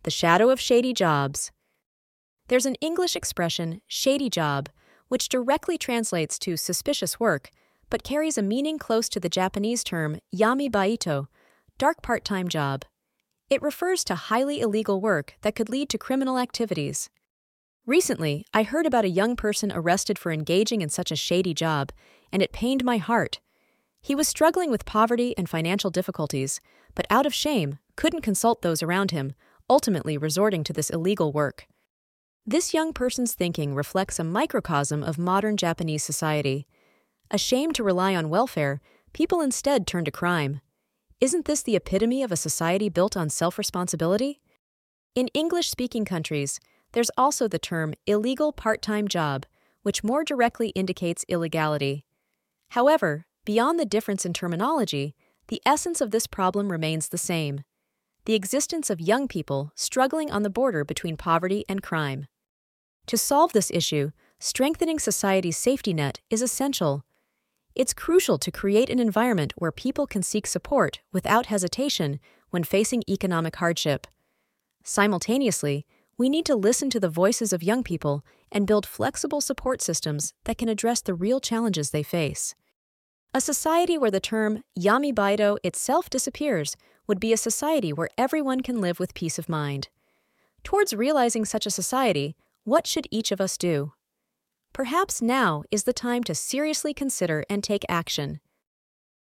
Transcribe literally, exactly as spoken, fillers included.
The shadow of shady jobs. There's an English expression, shady job, which directly translates to suspicious work, but carries a meaning close to the Japanese term yami baito, dark part-time job. It refers to highly illegal work that could lead to criminal activities. Recently, I heard about a young person arrested for engaging in such a shady job, and it pained my heart. He was struggling with poverty and financial difficulties, but out of shame, couldn't consult those around him, ultimately resorting to this illegal work. This young person's thinking reflects a microcosm of modern Japanese society. Ashamed to rely on welfare, people instead turn to crime. Isn't this the epitome of a society built on self-responsibility? In English-speaking countries, there's also the term illegal part-time job, which more directly indicates illegality. However, beyond the difference in terminology, the essence of this problem remains the same: the existence of young people struggling on the border between poverty and crime. To solve this issue, strengthening society's safety net is essential. It's crucial to create an environment where people can seek support without hesitation when facing economic hardship. Simultaneously, we need to listen to the voices of young people and build flexible support systems that can address the real challenges they face. A society where the term yami baito itself disappears would be a society where everyone can live with peace of mind. Towards realizing such a society, what should each of us do? Perhaps now is the time to seriously consider and take action.